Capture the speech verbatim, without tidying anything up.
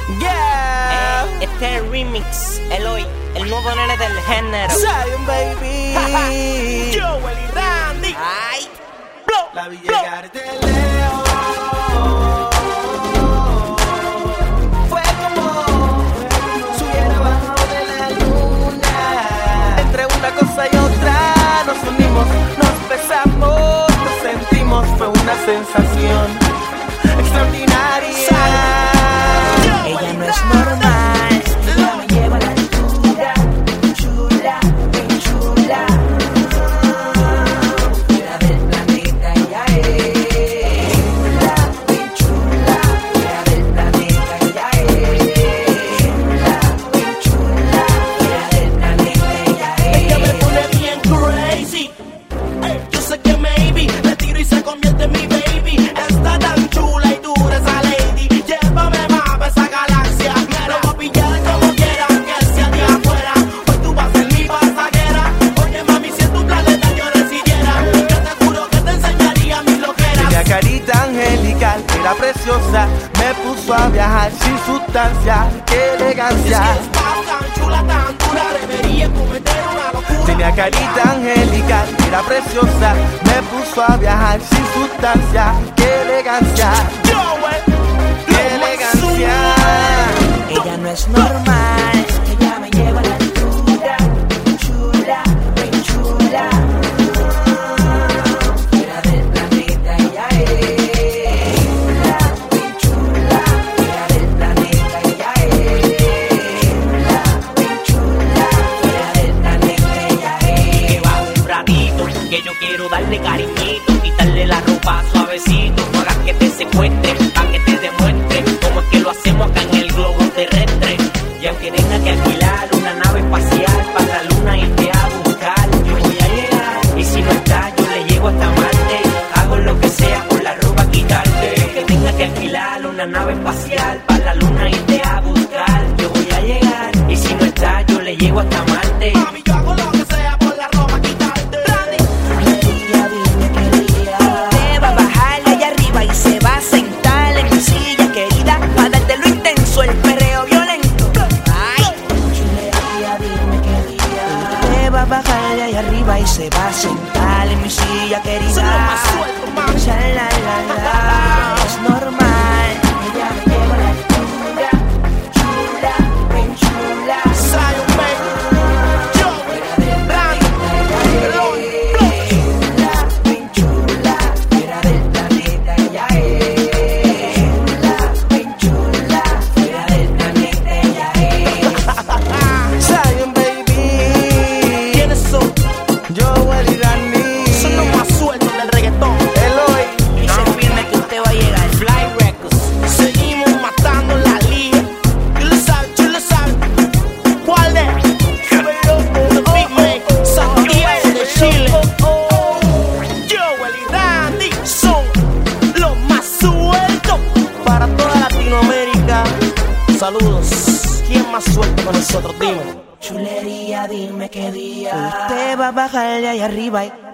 Yeah. Ey, este es el remix, Eloy, el nuevo nene del género. Zion, baby. Joel y Randy. Ay, blow, La vi blow. llegar de lejos. Fue como si hubiera bajado de la luna. Entre una cosa y otra nos unimos, nos besamos, nos sentimos. Fue una sensación extraordinaria. Ella no es normal, ella me lleva a la altura. Chula, bien chula. Fuera del planeta ella es. Chula, bien chula. Fuera del planeta ella es. Chula, bien chula. Fuera del planeta ella es. Ella me pone bien crazy. Ey, yo sé que maybe le tiro y se convierte en mi baby. Está tan chula y dura esa lady. Llévame más a esa galaxia. Me lo voy a pillar como quiera, que sea de afuera. Hoy tú vas a ser mi pasajera. Oye mami, si en tu planeta yo residiera, yo te juro que te enseñaría mis loqueras. Tenía carita angelical, era preciosa. Me puso a viajar sin sustancia. ¡Qué elegancia! Es que estás tan chula, tan dura, debería cometer una locura. Tenía carita angelical, era preciosa. Me puso a viajar sin sustancia. ¡Qué elegancia! Joel, ¡Qué elegancia! Ella no es normal, ella me lleva a la altura. Chula, bien chula. Fuera del planeta ella es. Chula, bien chula. Fuera del planeta ella es. Chula, bien chula. Fuera del planeta ella es. Que va un ratito, que yo quiero darle cariñito, quitarle la ropa suavecito, no hagas que te secuestre, pa' que te demuestre cómo es que lo hacemos acá en el globo terrestre. Y aunque tenga que alquilar una nave espacial para la luna y irte a buscar, yo voy a llegar, y si no está yo le llego hasta Marte, hago lo que sea por la ropa quitarte. Que tenga que alquilar una nave espacial para la luna y irte a buscar, yo voy a llegar, y si no está yo le llego hasta Marte. Mami, yo hago lo que sea por la ropa quitarte. Ella dime qué día te va a bajar de allá arriba y se va a sentar en mi silla querida para darte lo intenso, el perreo violento. Ay, chulería, dime qué día te va a bajar de allá arriba y se va a sentar en mi silla querida. Soy lo más suelto, mami. Cha, la, la, la. Es normal, ella me lleva a la altura. Chula, bien chula. Zion, baby. Joel, Randy, Eloy, Chula, bien chula, fuera del planeta ella es. Chula, bien chula, fuera del planeta ella es. Zion, baby. ¿quiénes son? Joel y Randy. Son los más sueltos del reggaetón. Eloy. Y se firme que usted va a llegar. Fly Records. Seguimos matando la liga. Tú lo sabes, tú lo sabes. ¿Cuál es? The Big Man, Santiago de Chile. Joel y Randy son los más sueltos para toda Latinoamérica. Saludos. ¿Quién más suelto con nosotros? Dime. Chulería, dime qué día usted va a bajar de ahí arriba y